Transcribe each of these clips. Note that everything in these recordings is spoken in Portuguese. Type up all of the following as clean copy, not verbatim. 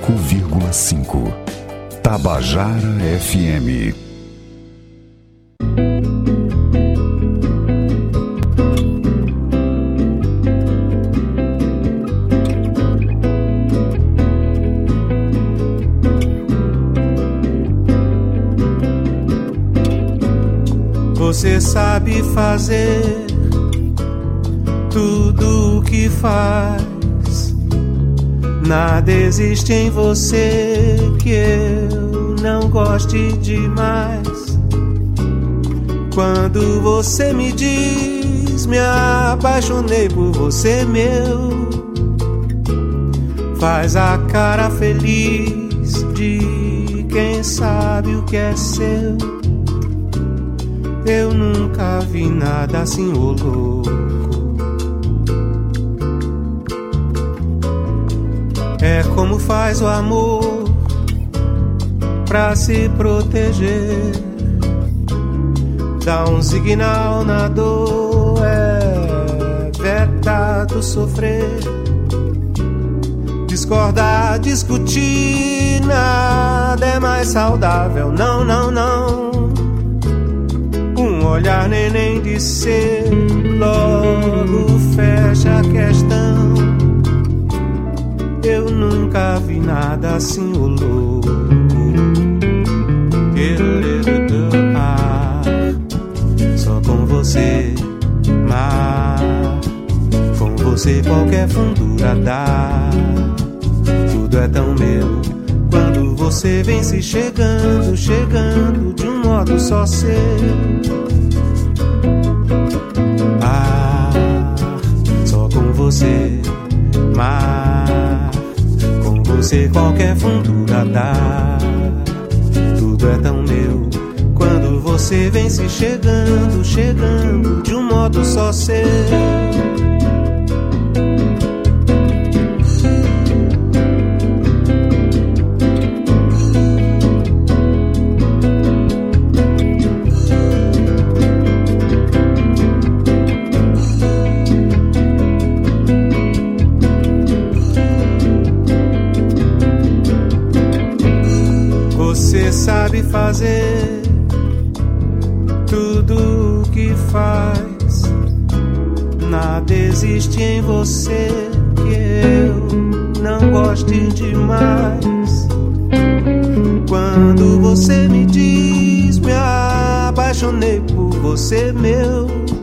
105,5. Tabajara FM. Você sabe fazer tudo o que faz. Nada existe em você que eu não goste demais. Quando você me diz, me apaixonei por você, meu, faz a cara feliz de quem sabe o que é seu. Eu nunca vi nada assim, ô louco. É como faz o amor pra se proteger. Dá um signal na dor, é vetado sofrer. Discordar, discutir, nada é mais saudável. Não, não, não. Um olhar neném de ser logo fecha a questão. Eu nunca vi nada assim, ô louco. Só com você, mar. Com você qualquer fundura dá. Tudo é tão meu. Quando você vem se chegando, chegando de um modo só seu. Só com você, mar. Com você qualquer fundura dá. Tudo é tão meu. Quando você vem se chegando, chegando de um modo só seu. Sabe fazer tudo o que faz. Nada existe em você que eu não goste demais. Quando você me diz, me apaixonei por você, meu,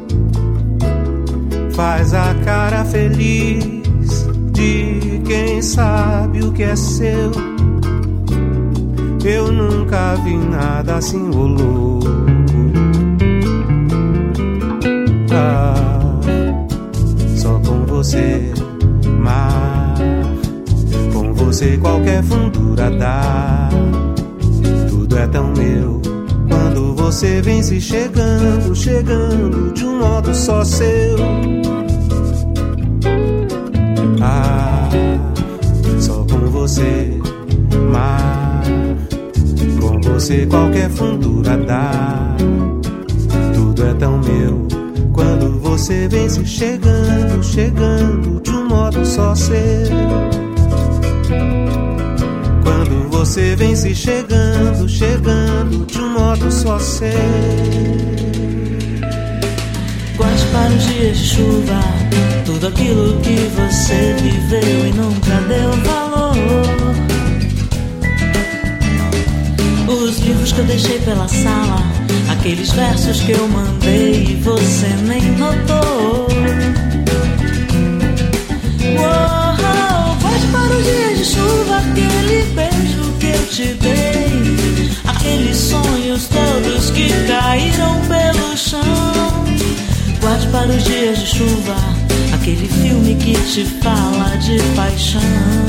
faz a cara feliz de quem sabe o que é seu. Eu nunca vi nada assim, ô louco. Só com você, mar. Com você qualquer fundura dá. Tudo é tão meu. Quando você vem se chegando, chegando de um modo só seu. Só com você, mar. Com você qualquer fundura dá. Tudo é tão meu. Quando você vem se chegando, chegando de um modo só seu. Quando você vem se chegando, chegando de um modo só seu. Guarde para os dias de chuva tudo aquilo que você viveu e nunca deu valor. Os livros que eu deixei pela sala, aqueles versos que eu mandei e você nem notou. Volte para os dias de chuva, aquele beijo que eu te dei, aqueles sonhos todos que caíram pelo chão. Guarde para os dias de chuva, aquele filme que te fala de paixão.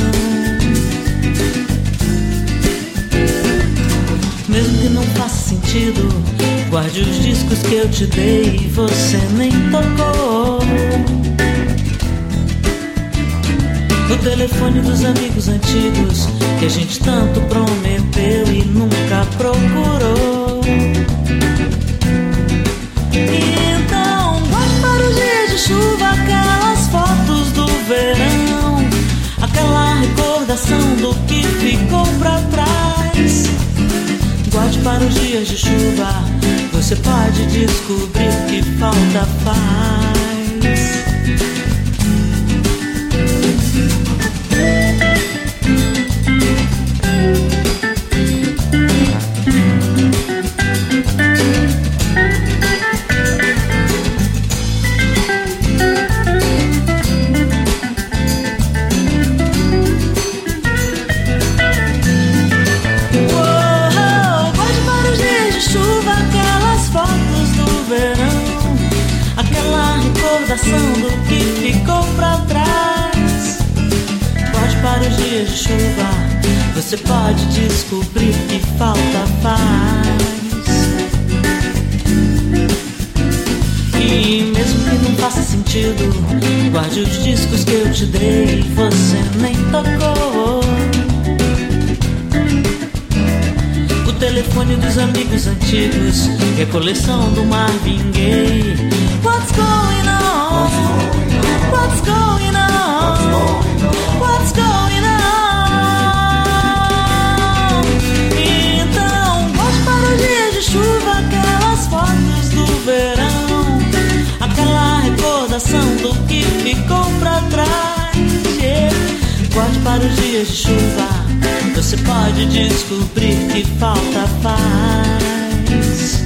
Mesmo que não faça sentido, guarde os discos que eu te dei e você nem tocou. O telefone dos amigos antigos que a gente tanto prometeu e nunca procurou. Então, guarde para os dias de chuva aquelas fotos do verão, aquela recordação do que ficou. para os dias de chuva, você pode descobrir que falta faz. Do que ficou pra trás. Pode para os dias de chuva, você pode descobrir que falta faz. E mesmo que não faça sentido, guarde os discos que eu te dei, você nem tocou. O telefone dos amigos antigos, recolleção do Marvin Gaye. What's going on? What's going on? What's going on? Então, volte para os dias de chuva, aquelas fotos do verão, aquela recordação do que ficou pra trás. Volte para os dias de chuva, você pode descobrir que falta faz.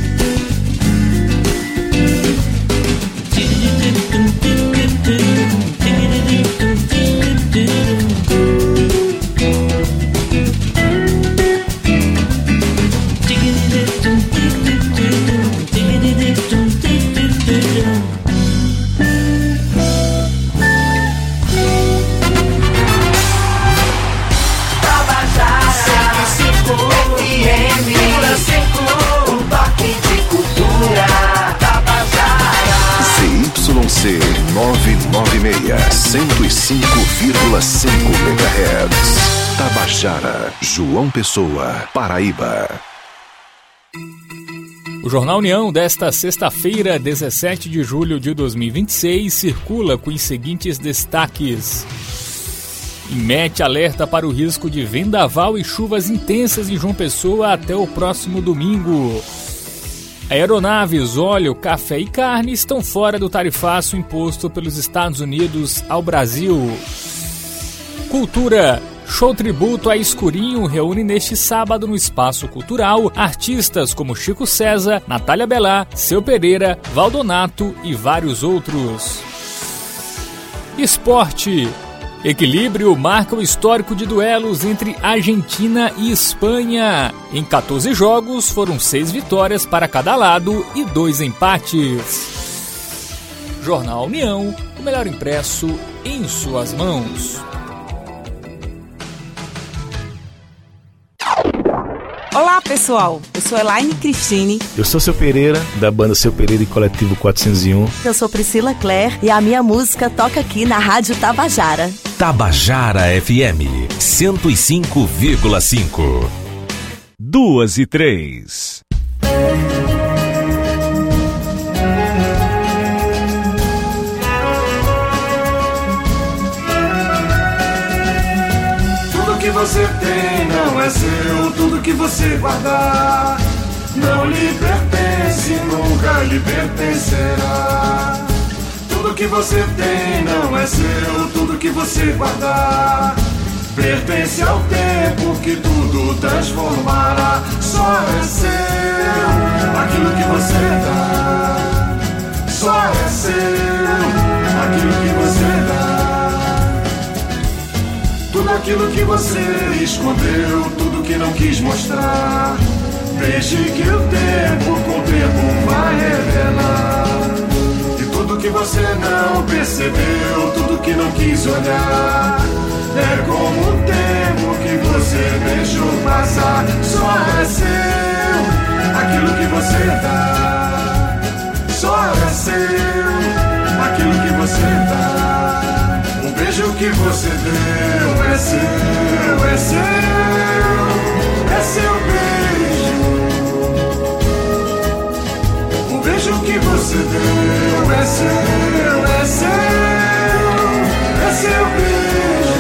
ZYC 996, 105,5 MHz. Tabajara, João Pessoa, Paraíba. O Jornal União desta sexta-feira, 17 de julho de 2026, circula com os seguintes destaques. INMET alerta para o risco de vendaval e chuvas intensas em João Pessoa até o próximo domingo. Aeronaves, óleo, café e carne estão fora do tarifaço imposto pelos Estados Unidos ao Brasil. Cultura. Show tributo a Escurinho reúne neste sábado no Espaço Cultural artistas como Chico César, Natália Belá, Seu Pereira, Valdonato e vários outros. Esporte. Equilíbrio marca o histórico de duelos entre Argentina e Espanha. Em 14 jogos, foram 6 vitórias para cada lado e 2 empates. Jornal União, o melhor impresso em suas mãos. Olá pessoal, eu sou Elaine Cristine. Eu sou Seu Pereira, da banda Seu Pereira e Coletivo 401. Eu sou Priscila Clare e a minha música toca aqui na Rádio Tabajara. Tabajara FM 105,5. 2:03. Tudo que você tem não é seu, tudo que você guardar não lhe pertence, nunca lhe pertencerá. Tudo que você tem não é seu, tudo que você guardar pertence ao tempo que tudo transformará. Só é seu aquilo que você dá, só é seu aquilo que você dá. Tudo aquilo que você escondeu, tudo que não quis mostrar, deixe que o tempo com o tempo vai revelar. E tudo que você não percebeu, tudo que não quis olhar, é como o tempo que você deixou passar. Só é seu aquilo que você dá, só é seu aquilo que você dá. O beijo que você deu é seu, é seu, é seu beijo. O beijo que você deu é seu, é seu, é seu beijo.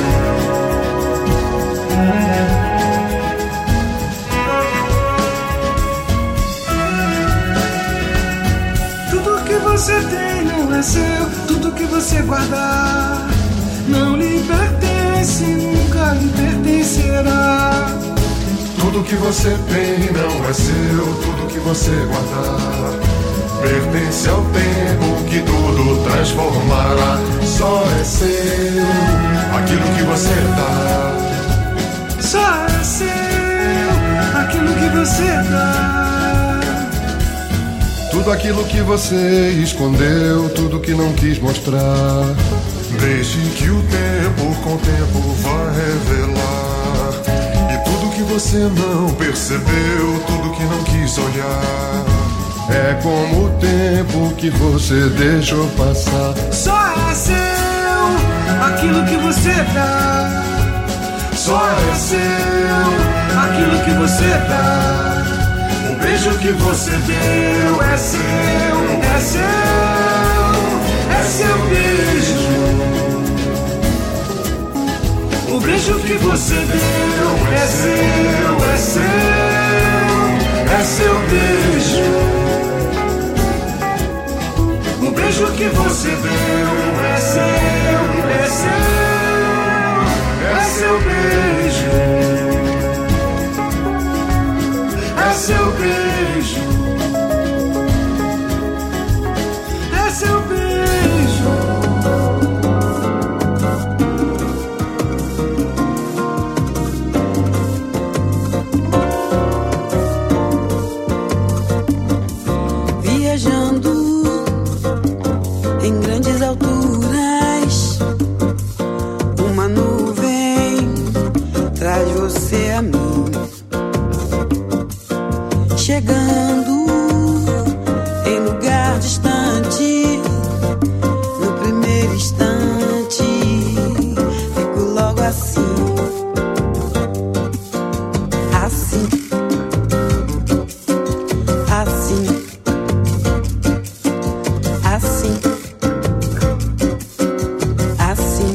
não lhe pertence, nunca lhe pertencerá. Tudo que você tem não é seu, tudo que você guardar pertence ao tempo que tudo transformará. Só é seu aquilo que você dá. Só é seu aquilo que você dá. Tudo aquilo que você escondeu, tudo que não quis mostrar, deixe que o tempo com o tempo vai revelar. E tudo que você não percebeu, tudo que não quis olhar, é como o tempo que você deixou passar. Só é seu aquilo que você dá. Só é seu aquilo que você dá. O beijo que você deu é seu, é seu, é seu beijo. O beijo que você deu é seu, é seu, é seu beijo. O beijo que você deu é seu, é seu, é seu beijo. É seu beijo. É seu beijo. Viajando em grandes alturas, uma nuvem traz você a mim. Chegando em lugar distante, no primeiro instante, fico logo assim, assim, assim, assim, assim,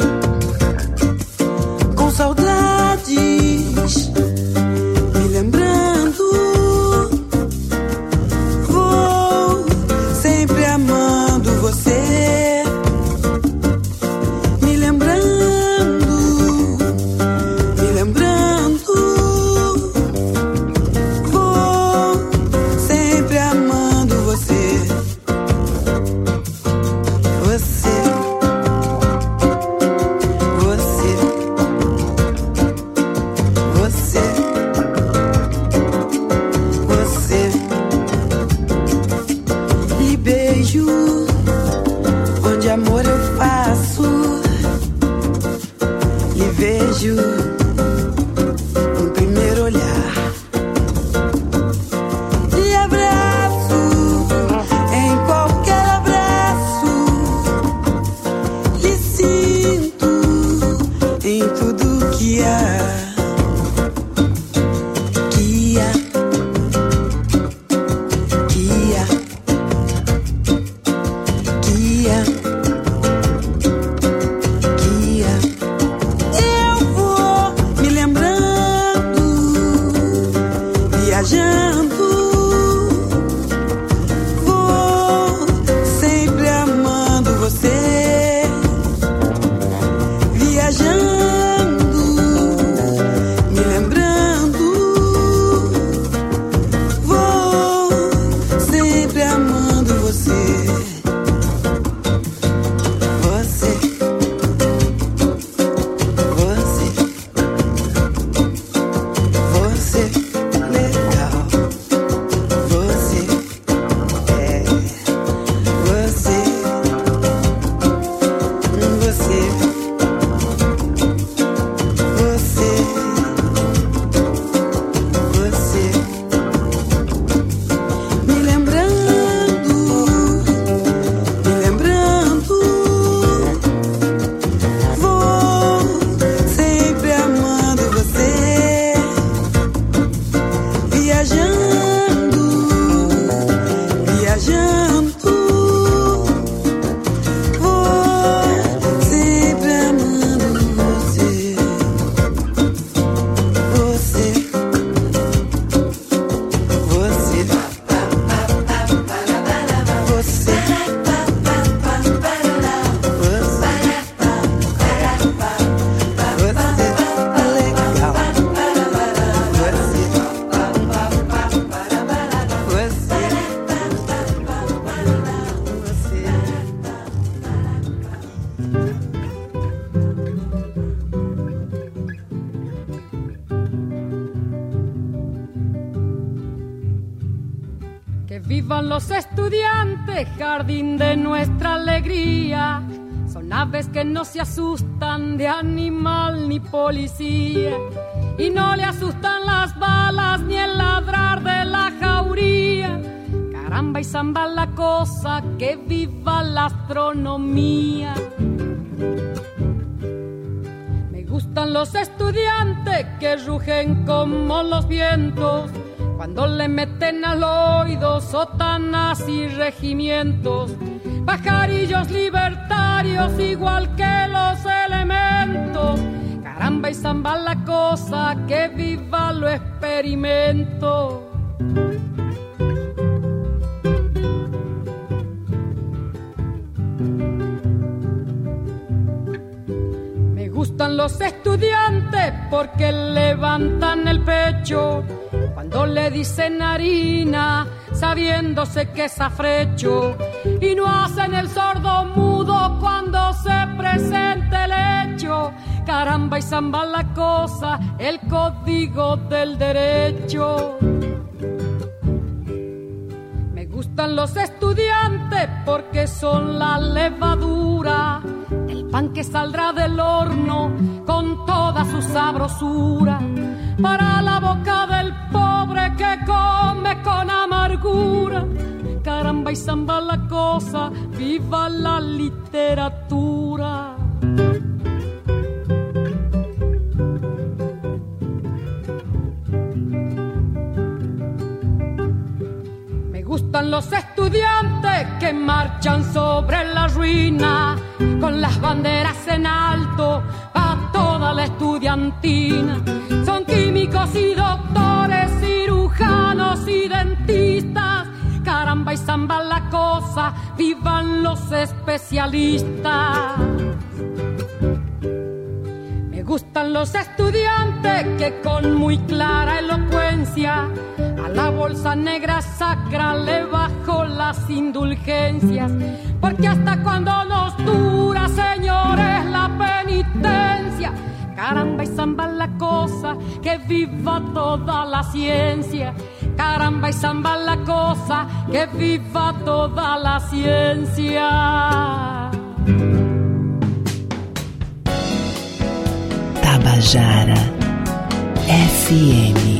com saudades, me lembrando. Sempre amando você, me lembrando, me lembrando. Vou sempre amando você, você, você, você, você. Lhe beijo onde amor eu faço, lhe vejo no primeiro olhar, lhe abraço em qualquer abraço, lhe sinto em tudo que há, que há, que há. Guia, eu vou Vivan los estudiantes, jardín de nuestra alegría. Son aves que no se asustan de animal ni policía. Y no le asustan las balas ni el ladrar de la jauría. Caramba y zamba la cosa, que viva la astronomía. Me gustan los estudiantes que rugen como los vientos cuando le meten al oído sotanas y regimientos. Pajarillos libertarios igual que los elementos. Caramba y zamba la cosa, que viva lo experimento. Me gustan los estudiantes porque levantan el pecho cuando le dicen harina, sabiéndose que es afrecho, y no hacen el sordo mudo cuando se presente el hecho. Caramba y zamba la cosa, el código del derecho. Me gustan los estudiantes porque son la levadura del pan que saldrá del horno con toda su sabrosura para la boca del pobre que come con amargura. Caramba y zamba la cosa, viva la literatura. Me gustan los estudiantes que marchan sobre la ruina con las banderas en alto a toda la estudiantina. Son químicos y doctores, cirujanos y dentistas. Caramba y zamba la cosa, vivan los especialistas. Me gustan los estudiantes que con muy clara elocuencia a la bolsa negra sacra le bajo las indulgencias. Porque hasta cuando nos dura, señores, la penitencia. Caramba y zamba la cosa, que viva toda la ciencia. Caramba y zamba la cosa, que viva toda la ciencia. Tabajara FM.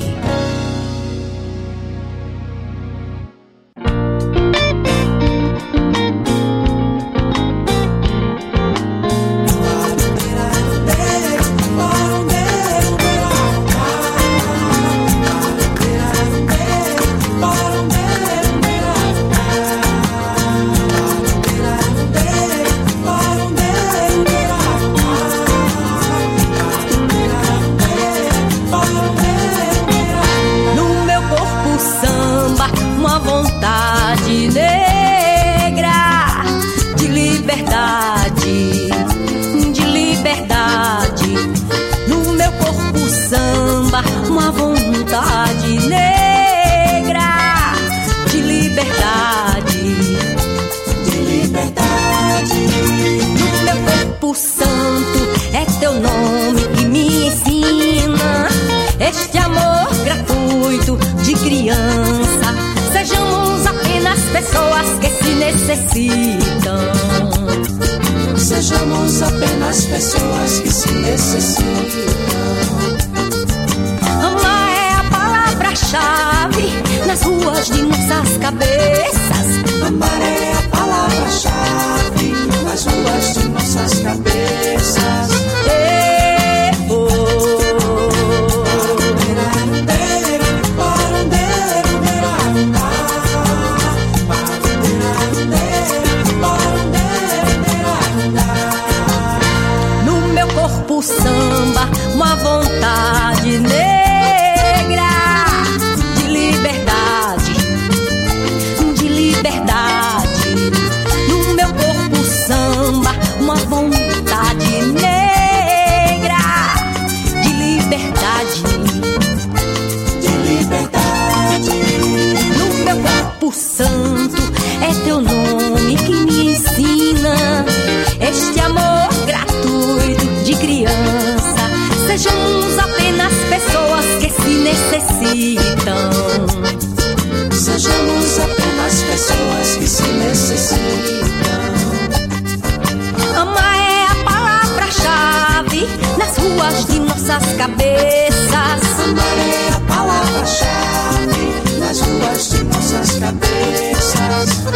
Sejamos apenas pessoas que se necessitam. Amar é a palavra-chave nas ruas de nossas cabeças. Amar é a palavra-chave nas ruas de nossas cabeças. Samba, uma vontade negra de liberdade, de liberdade. No meu corpo samba, uma vontade negra de liberdade, de liberdade. No meu corpo santo é teu nome que me ensina este amor gratuito de criança. Sejamos apenas pessoas nossas cabeças. Amar é a palavra-chave nas ruas de nossas cabeças.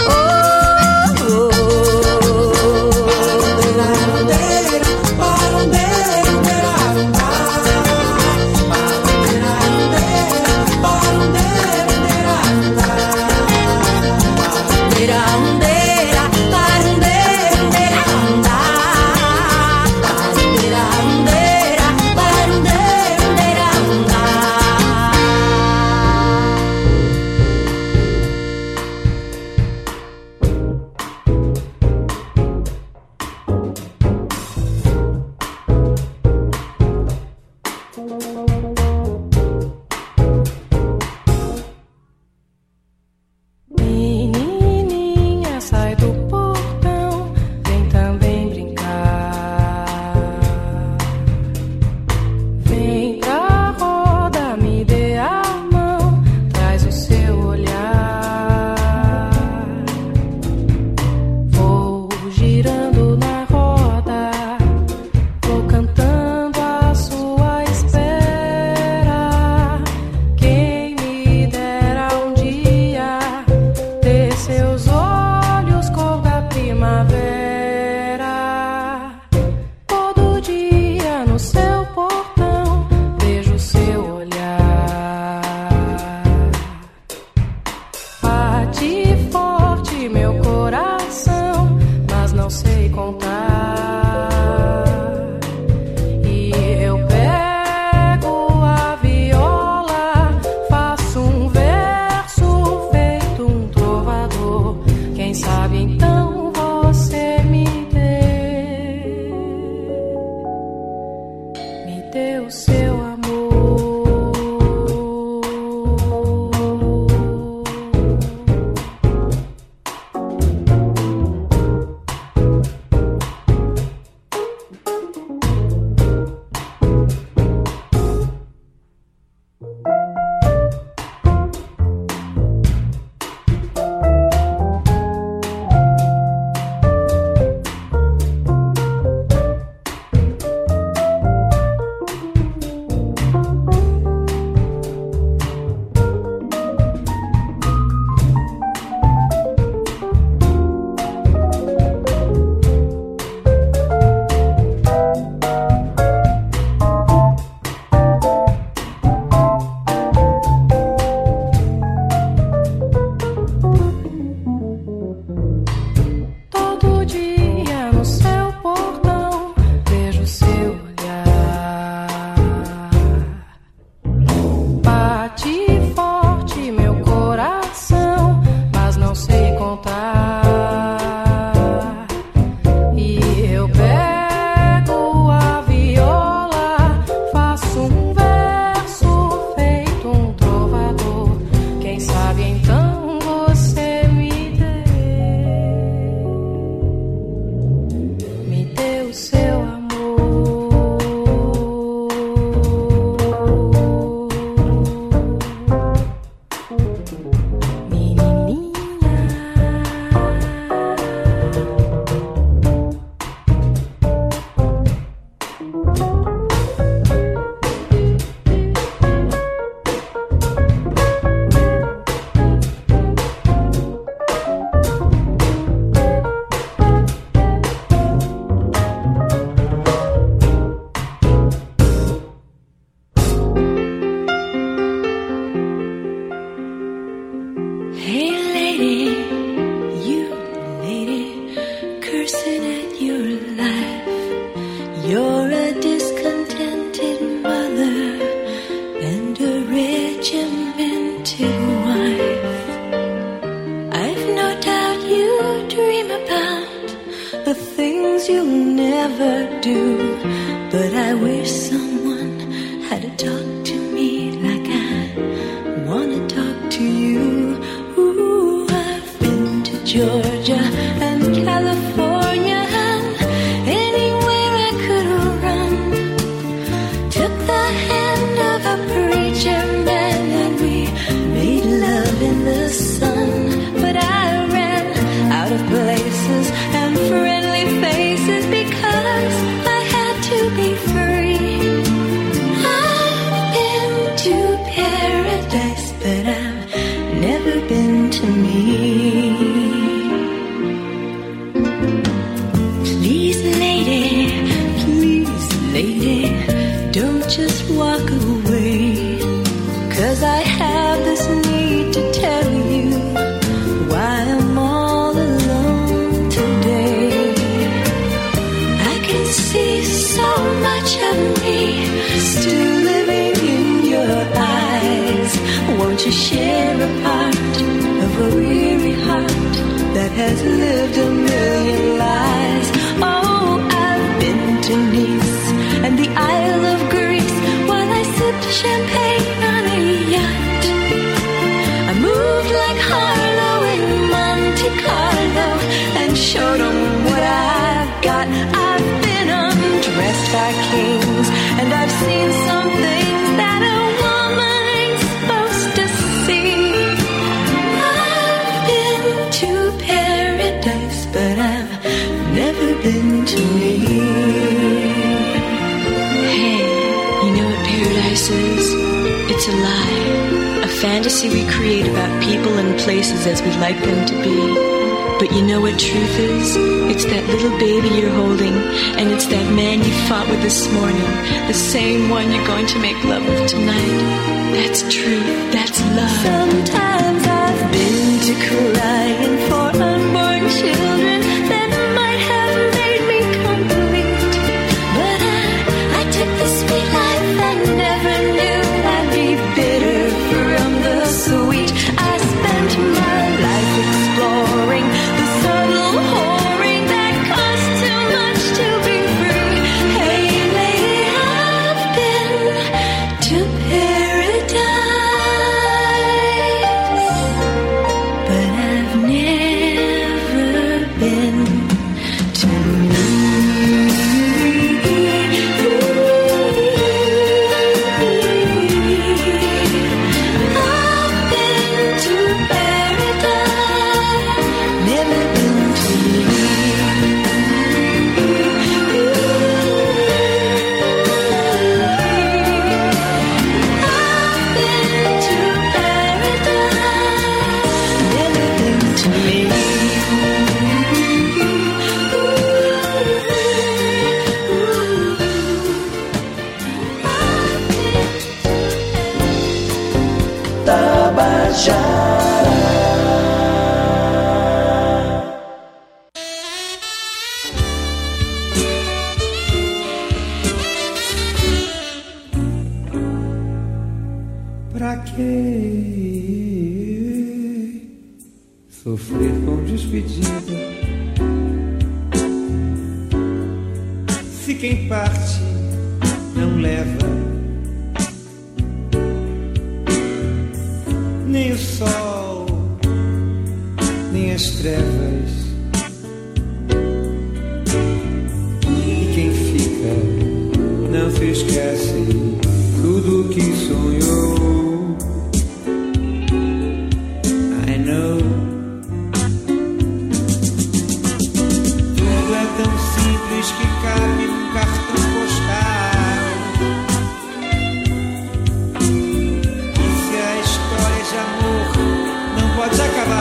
to share a part of a weary heart that has lived a million lives. Oh, I've been to Nice and the Isle of Greece while I sipped champagne on a yacht. I moved like Harlow in Monte Carlo and showed them what I've got. I've been undressed by kings and I've seen some things that a woman ain't supposed to see. I've been to paradise, but I've never been to me. Hey, you know what paradise is? It's a lie, a fantasy we create about people and places as we'd like them to be. But you know what truth is? It's that little baby you're holding, and it's that man you fought with this morning, the same one you're going to make love with tonight. That's truth, that's love. Sometimes I've been to crying for unborn children that might have made me complete. But I took the sweet life and never knew I'd be bitter from the sweet. I spent my life exploring the subtle whoring that costs too much to be free. Hey lady, I've been to paradise, but I've never been to me. I've been to paradise, never been to me. I've been to paradise, never been to me. Pra que sofrer com despedida? Se quem parte não leva nem o sol, nem as trevas. E quem fica não se esquece tudo que sonhou. I know. Tudo é tão simples que cabe num cartão postal. E se a história de amor não pode acabar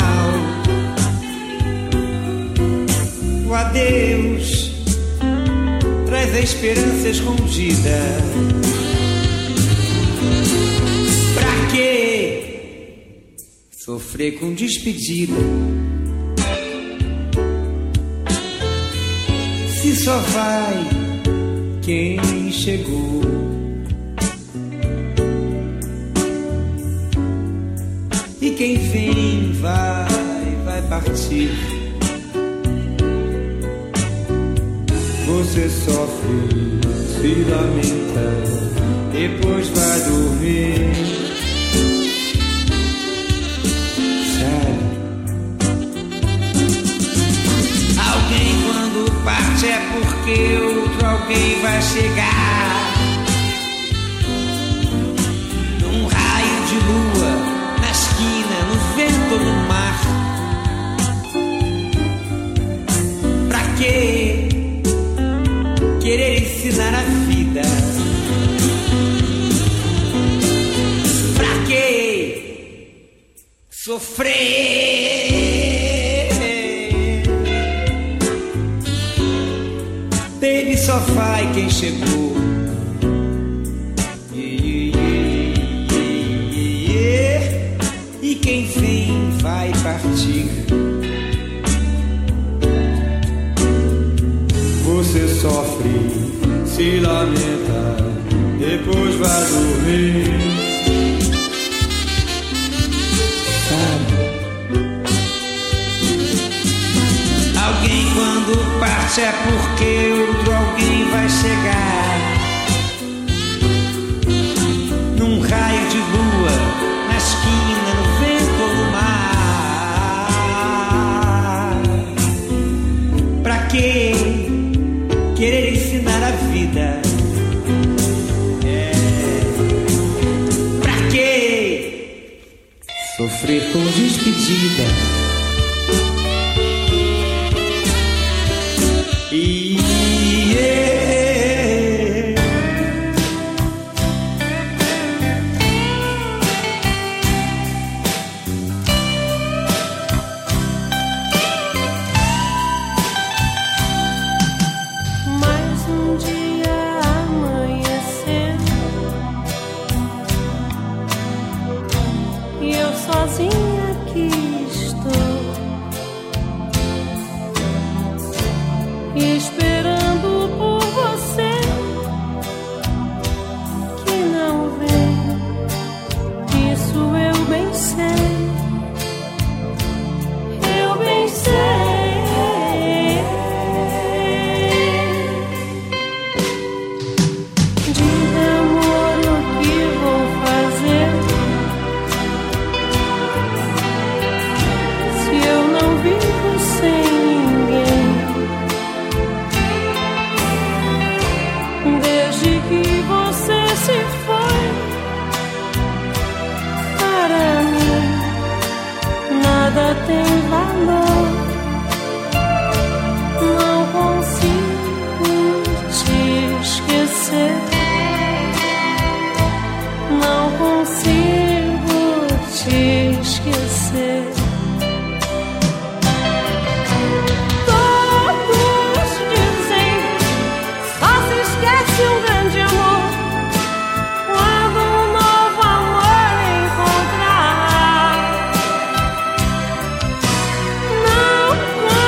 mal, o adeus traz a esperança escondida. Pra quê sofrer com despedida? Se só vai quem chegou. E quem vem vai partir. Você sofre, se lamenta, depois vai dormir. Sério. Alguém quando parte é porque outro alguém vai chegar. Num raio de lua, na esquina, no vento ou no mar. Pra quê querer ensinar a vida? Pra quê sofrer? Baby, só vai quem chegou. E quem vem vai partir. Você sofre, se lamenta, depois vai dormir. quando parte é porque outro alguém vai chegar. Num raio de lua, na esquina, no vento ou no mar. Pra quê querer ensinar a vida? Pra quê sofrer com despedida?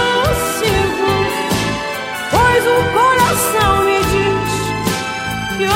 Que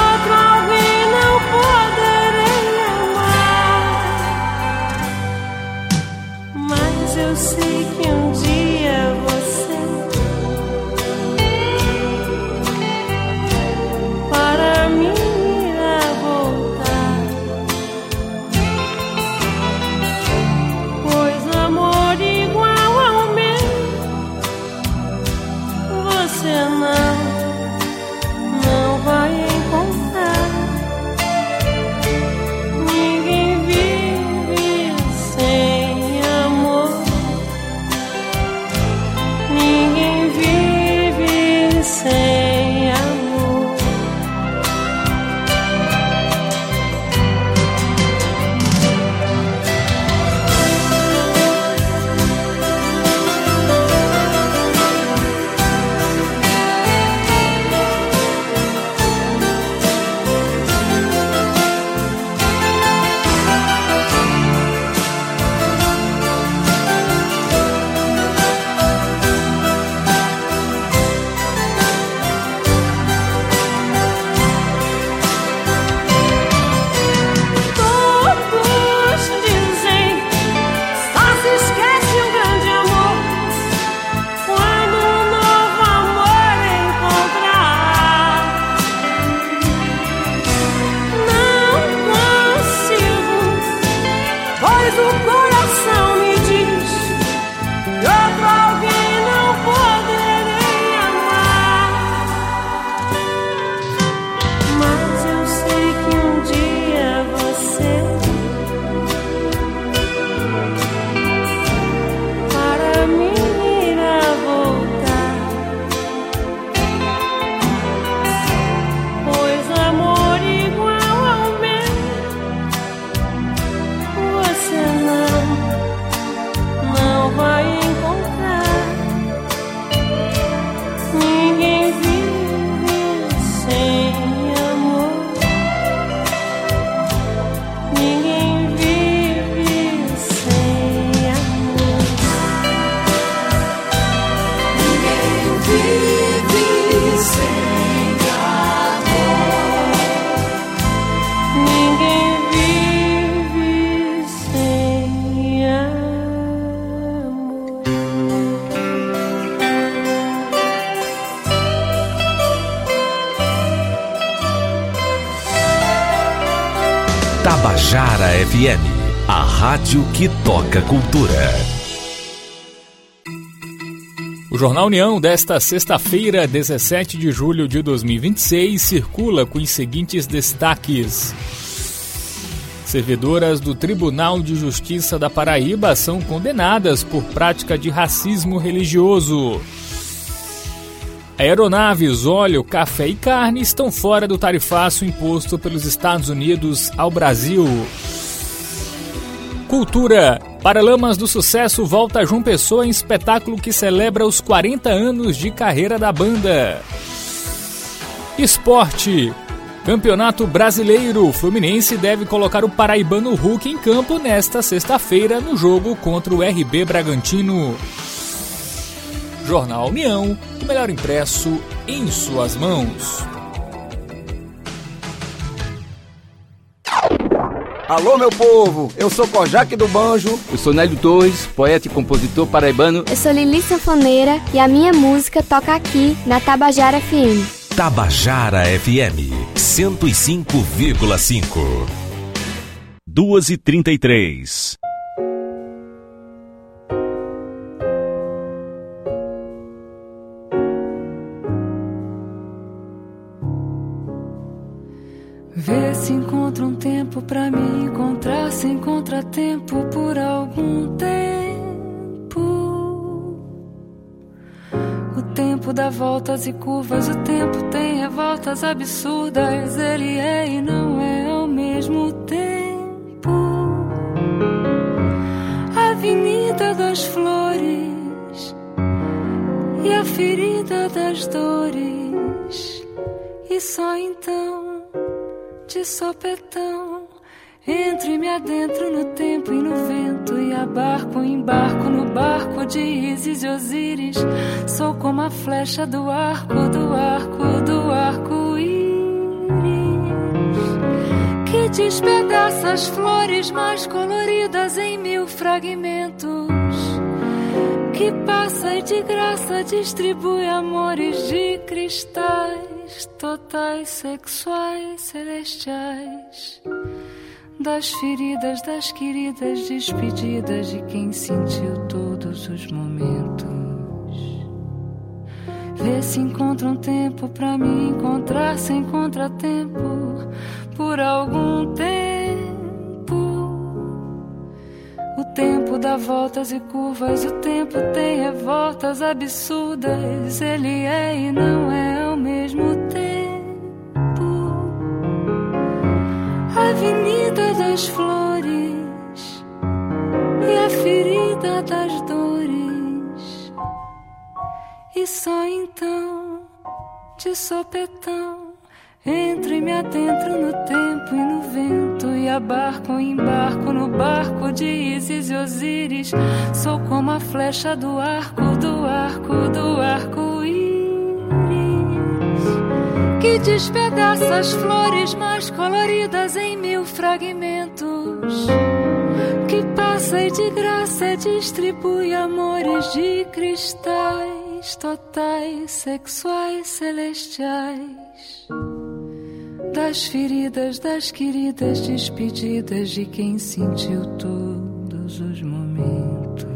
Tabajara FM, a rádio que toca cultura. O Jornal União desta sexta-feira, 17 de julho de 2026, circula com os seguintes destaques. Servidoras do Tribunal de Justiça da Paraíba são condenadas por prática de racismo religioso. Aeronaves, óleo, café e carne estão fora do tarifaço imposto pelos Estados Unidos ao Brasil. Cultura. Paralamas do Sucesso volta a João Pessoa em espetáculo que celebra os 40 anos de carreira da banda. Esporte. Campeonato Brasileiro. Fluminense deve colocar o paraibano Hulk em campo nesta sexta-feira no jogo contra o RB Bragantino. Jornal União, o melhor impresso em suas mãos. Alô, meu povo, eu sou Kojak do Banjo. Eu sou Nélio Torres, poeta e compositor paraibano. Eu sou Lili Sanfoneira e a minha música toca aqui na Tabajara FM. Tabajara FM 105,5. 2h33. Vê se encontra um tempo pra me encontrar sem contratempo por algum tempo. O tempo dá voltas e curvas, o tempo tem revoltas absurdas. Ele é e não é ao mesmo tempo. A avenida das flores e a ferida das dores. E só então, de sopetão, entro e me adentro no tempo e no vento, e abarco, embarco no barco de Ísis e Osíris. Sou como a flecha do arco-íris, que despedaça as flores mais coloridas em 1000 fragmentos, que passa e de graça distribui amores de cristais, totais, sexuais, celestiais, das feridas, das queridas despedidas de quem sentiu todos os momentos. Vê se encontra um tempo pra me encontrar sem contratempo por algum tempo. O tempo dá voltas e curvas, o tempo tem revoltas absurdas. Ele é e não é ao mesmo tempo. A avenida das flores e a ferida das dores. E só então, de sopetão, entro e me adentro no tempo e no vento, e abarco, embarco no barco de Ísis e Osíris. Sou como a flecha do arco-íris, que despedaça as flores mais coloridas em 1000 fragmentos, que passa e de graça distribui amores de cristais, totais, sexuais, celestiais, das feridas, das queridas despedidas de quem sentiu todos os momentos.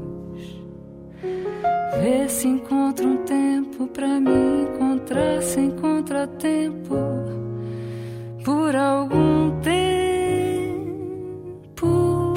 Vê se encontra um tempo pra me encontrar sem contratempo por algum tempo.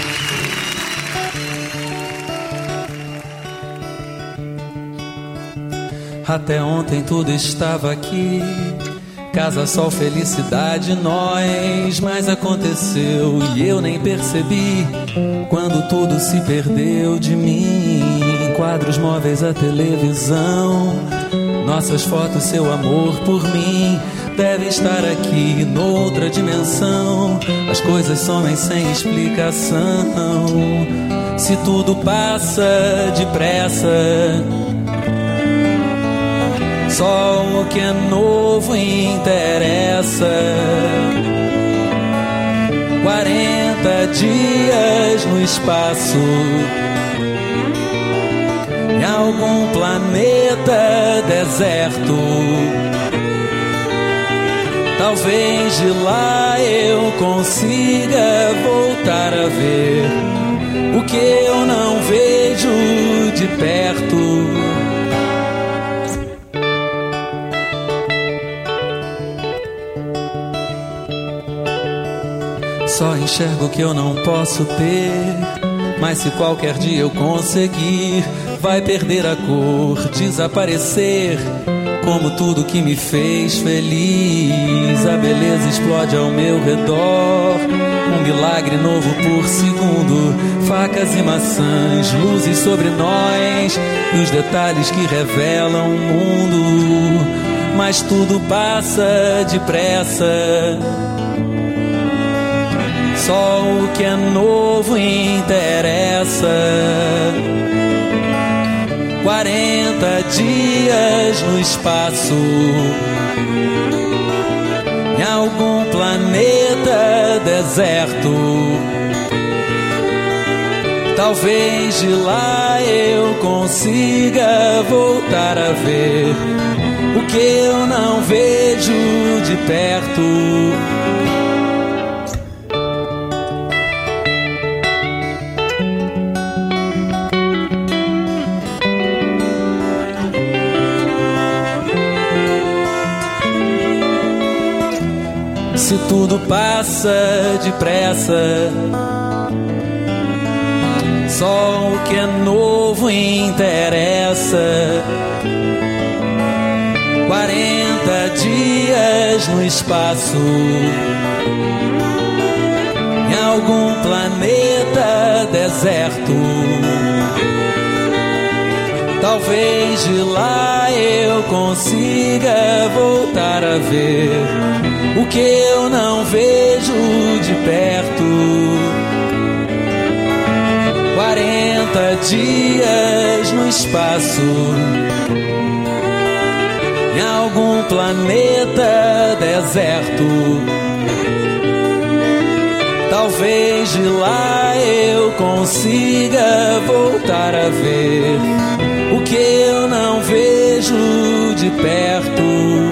Até ontem tudo estava aqui, casa, sol, felicidade, nós. Mas aconteceu e eu nem percebi, quando tudo se perdeu de mim. Quadros, móveis, a televisão, nossas fotos, seu amor por mim. Deve estar aqui noutra dimensão, as coisas somem sem explicação. Se tudo passa depressa, só o que é novo interessa. 40 dias no espaço, em algum planeta deserto. Talvez de lá eu consiga voltar a ver o que eu não vejo de perto. Só enxergo o que eu não posso ter, mas se qualquer dia eu conseguir, vai perder a cor, desaparecer. Como tudo que me fez feliz, a beleza explode ao meu redor. Um milagre novo por segundo, facas e maçãs, luzes sobre nós, e os detalhes que revelam o mundo. Mas tudo passa depressa, só o que é novo interessa. 40 dias no espaço, em algum planeta deserto. Talvez de lá eu consiga voltar a ver o que eu não vejo de perto. Se tudo passa depressa, só o que é novo interessa. 40 dias no espaço, em algum planeta deserto. Talvez de lá eu consiga voltar a ver o que eu não vejo de perto. 40 dias no espaço, em algum planeta deserto. Talvez de lá eu consiga voltar a ver o que eu não vejo de perto.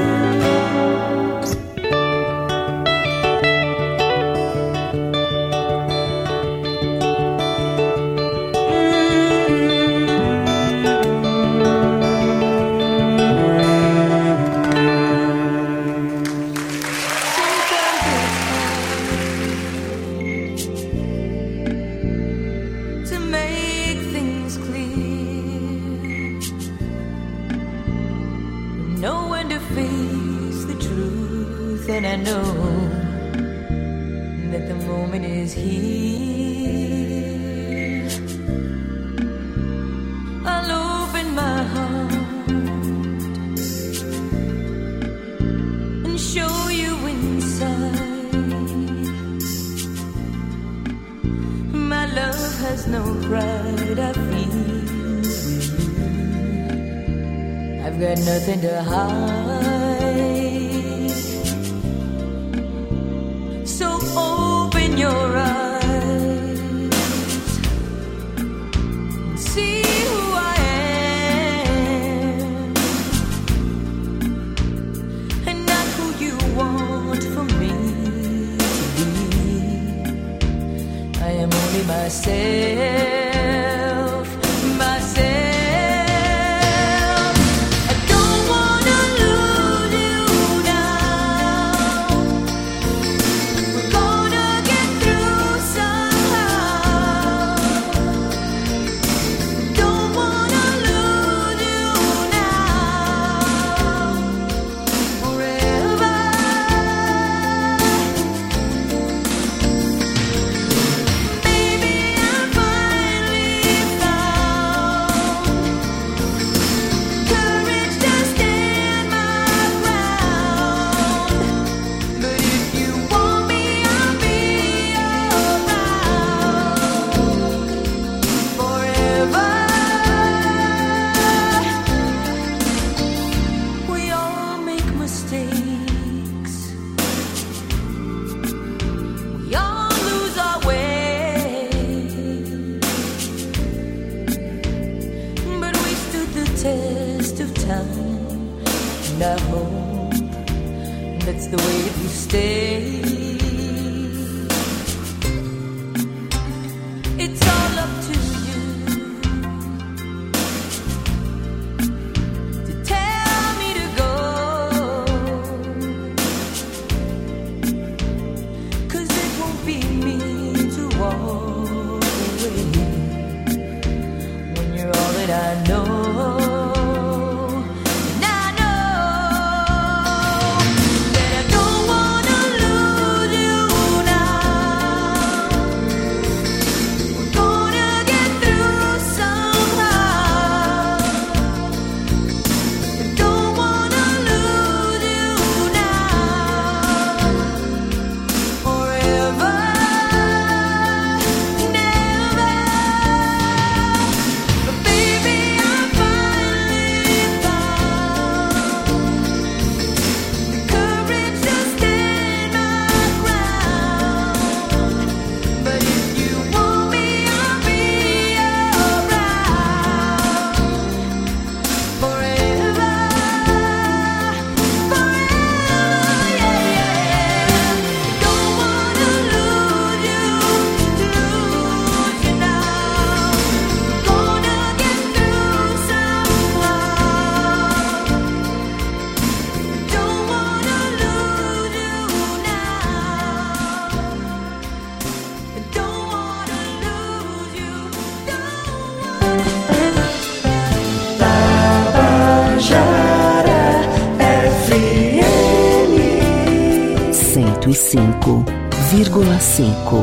Nothing to hide, so open your eyes and see who I am, and not who you want for me to be. I am only myself. Baby, I'm the way if you stay. It's all up to you to tell me to go, 'cause it won't be me to walk away when you're all that I know. FM 105,5.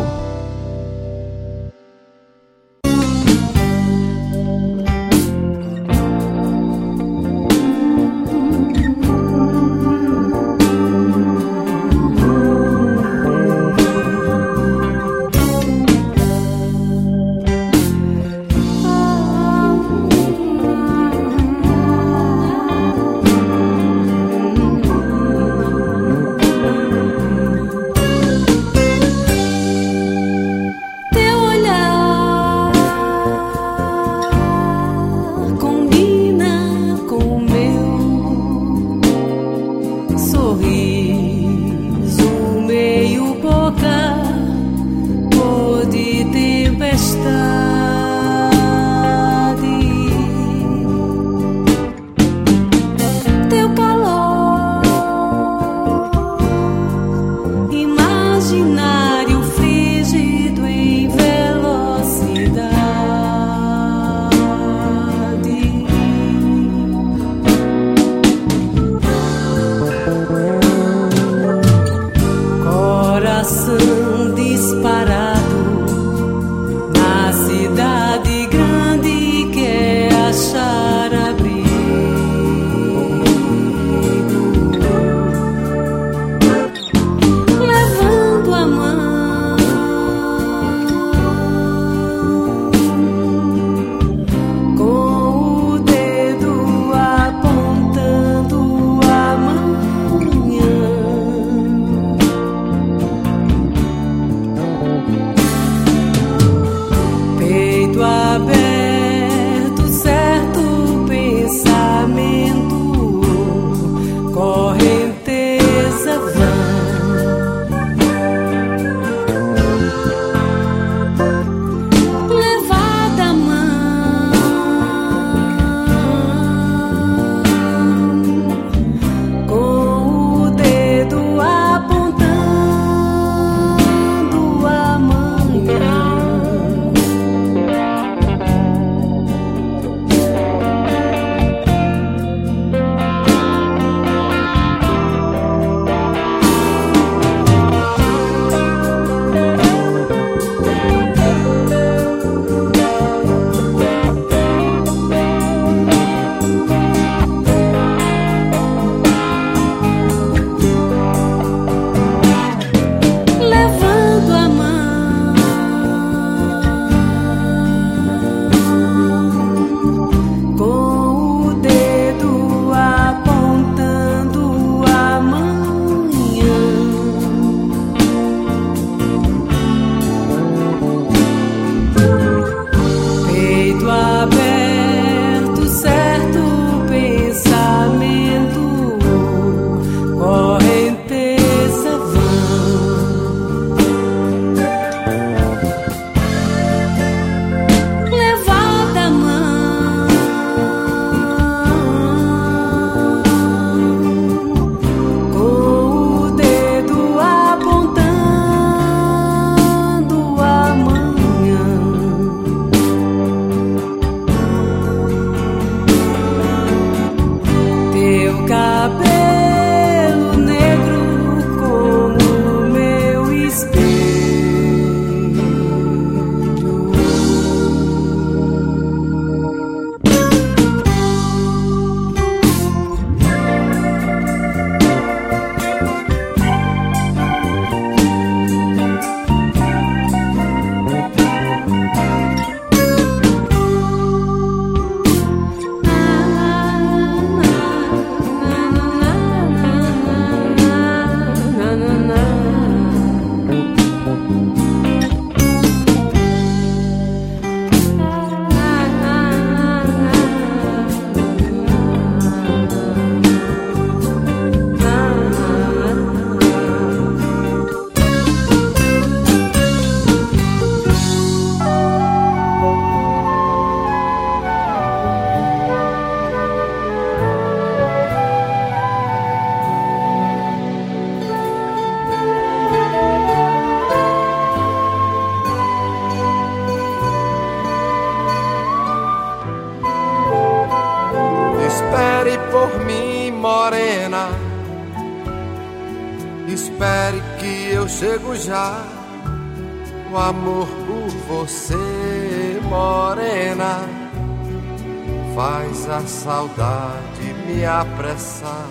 Espere que eu chego já. O amor por você, morena, faz a saudade me apressar.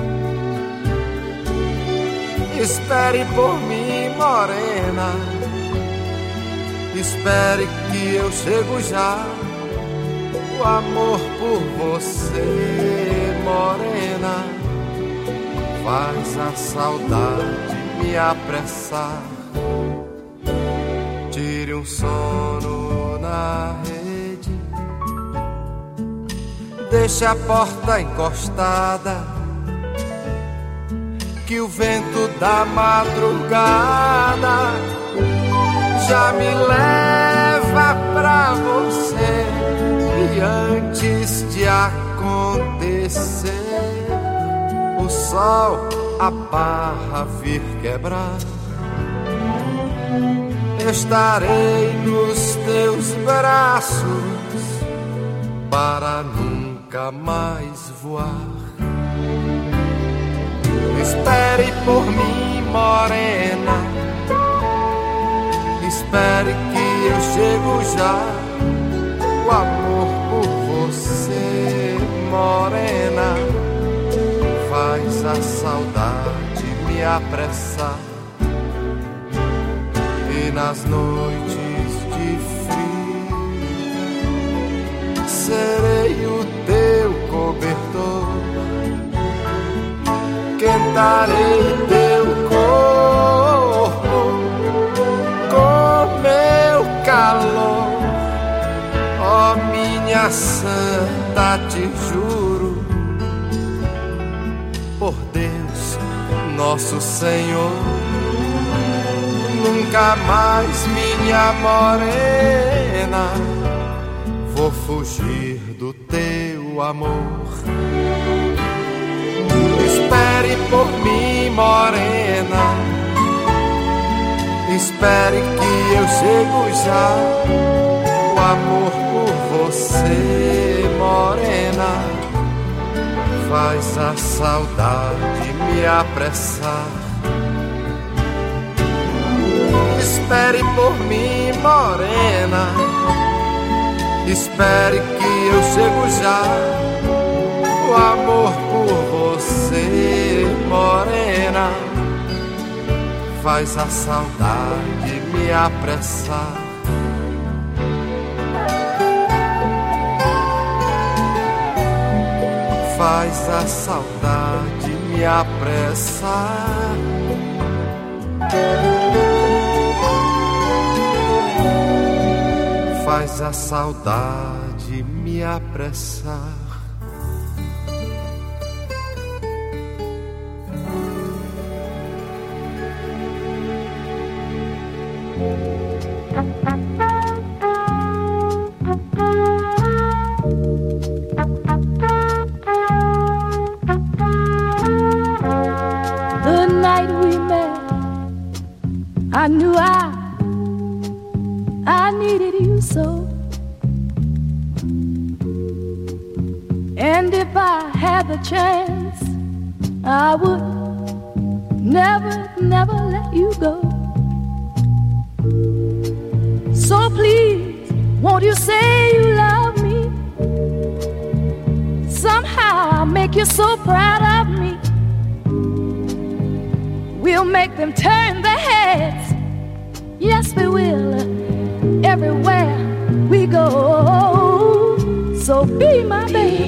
Espere por mim, morena, espere que eu chego já. O amor por você, morena, faz a saudade me apressar. Tire um sono na rede, deixe a porta encostada, que o vento da madrugada já me leva pra você. E antes de acontecer o sol a barra vir quebrar, estarei nos teus braços para nunca mais voar. Espere por mim, morena, espere que eu chego já. O amor por você, morena, faz a saudade me apressar. E nas noites de frio serei o teu cobertor, quentarei teu corpo com meu calor. Ó minha santa, te juro, por Deus, nosso Senhor, nunca mais, minha morena, vou fugir do teu amor. Espere por mim, morena, espere que eu chego já. O amor por você, morena, faz a saudade me apressar. Espere por mim, morena, espere que eu chego já. O amor por você, morena, faz a saudade me apressar. Faz a saudade me apressar. Faz a saudade me apressar. The night we met, I knew I needed you so. And if I had the chance, I would never, never let you go. So please, won't you say you love me? Somehow I'll make you so proud of me. We'll make them turn their heads. Yes, we will. Everywhere we go. So be my baby.